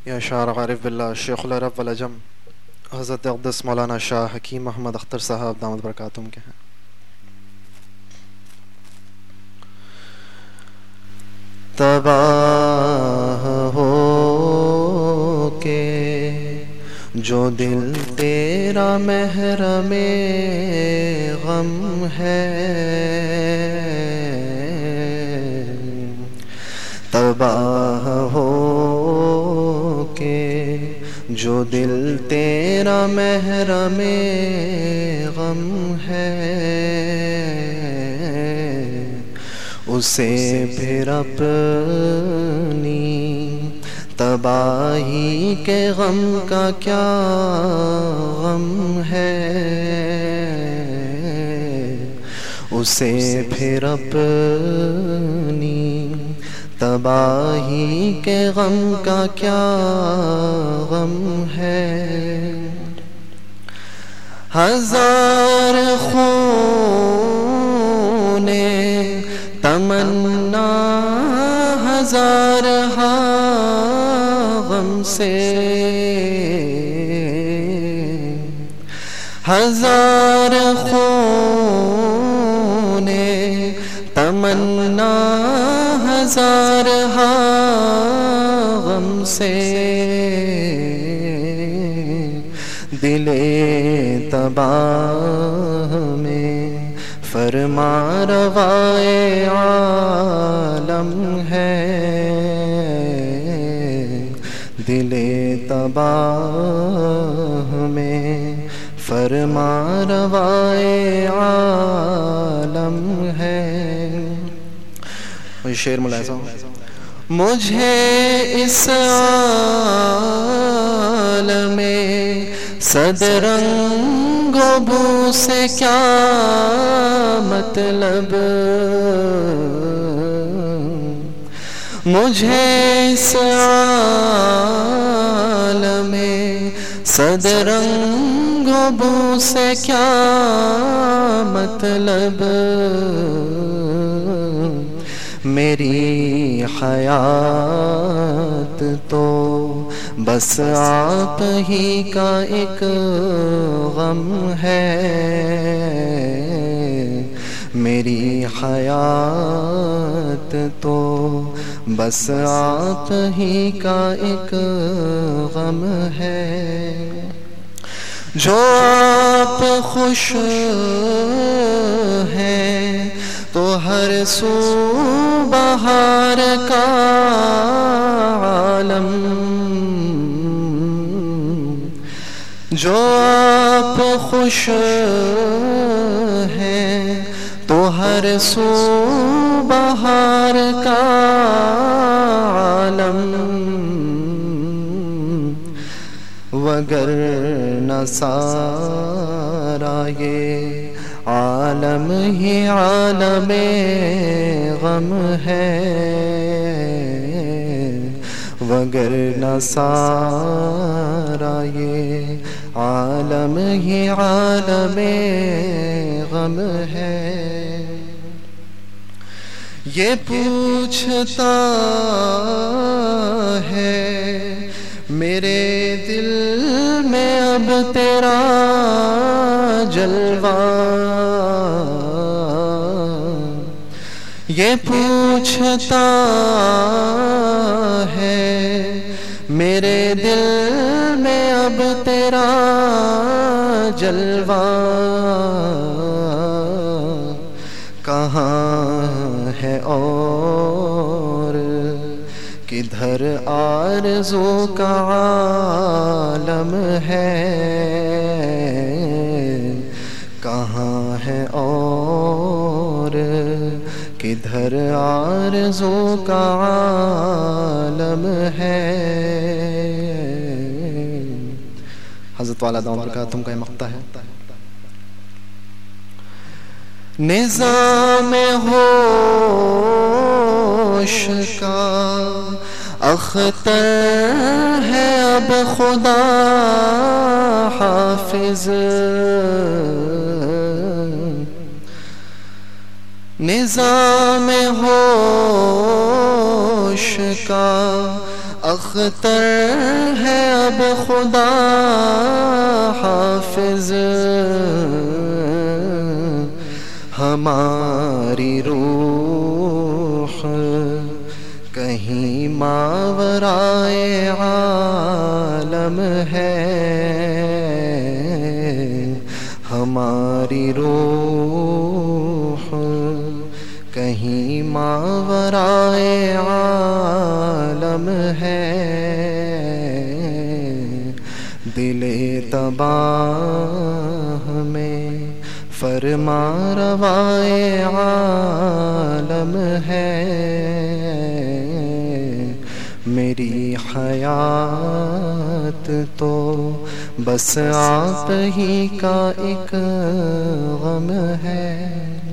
یا شاعر عارف باللہ شیخ العرب والعجم حضرت اقدس مولانا شاہ حکیم محمد اختر صاحب دامت برکاتہم کے ہیں۔ تباہ ہو کے جو دل تیرا محرم غم ہے، تباہ ہو کے جو دل تیرا محرم غم ہے، اسے پھر اپنی تباہی کے غم کا کیا غم ہے، اسے پھر اپنی تباہی کے غم کا کیا غم ہے۔ ہزار خون تمنا ہزار غم سے، ہزار خون تمنا ہزار غم سے، دل تباہ میں فرما روائے عالم ہے، دل تباہ میں فرما روائے عالم ہے۔ شعر ملاحظہ مجھے اس عالم صدرنگ و بو سے کیا مطلب، مجھے اس عالم صدرنگ و بو سے کیا مطلب، میری حیات تو بس آپ ہی کا ایک غم ہے، میری حیات تو بس آپ ہی کا ایک غم ہے، جو آپ خوش ہیں تو ہر سو بہار کا عالم، جو آپ خوش ہیں تو ہر سو بہار کا عالم، وگرنہ سارا یہ عالم ہی عالم غم ہے، وگرنہ سارا یہ عالم ہی عالم غم ہے۔ یہ پوچھتا ہے میرے دل میں اب تیرا جلوہ، یہ پوچھتا ہے میرے دل میں اب تیرا جلوہ، کہاں ہے اور کدھر آرزو کا عالم ہے، کہاں ہے اور کدھر آرزو کا عالم ہے۔ حضرت والا دامت برکاتہم کا یہ مقطع ہے۔ نظام ہوش کا اختر ہے اب خدا حافظ، نظام ہوش کا اختر اب خدا حافظ ہماری روح کہیں ماورائے عالم ہے، ہماری روح کہیں ماورائے عالم ہے، دل تباہ میں فرما روائے عالم ہے، میری حیات تو بس آپ ہی کا ایک غم ہے۔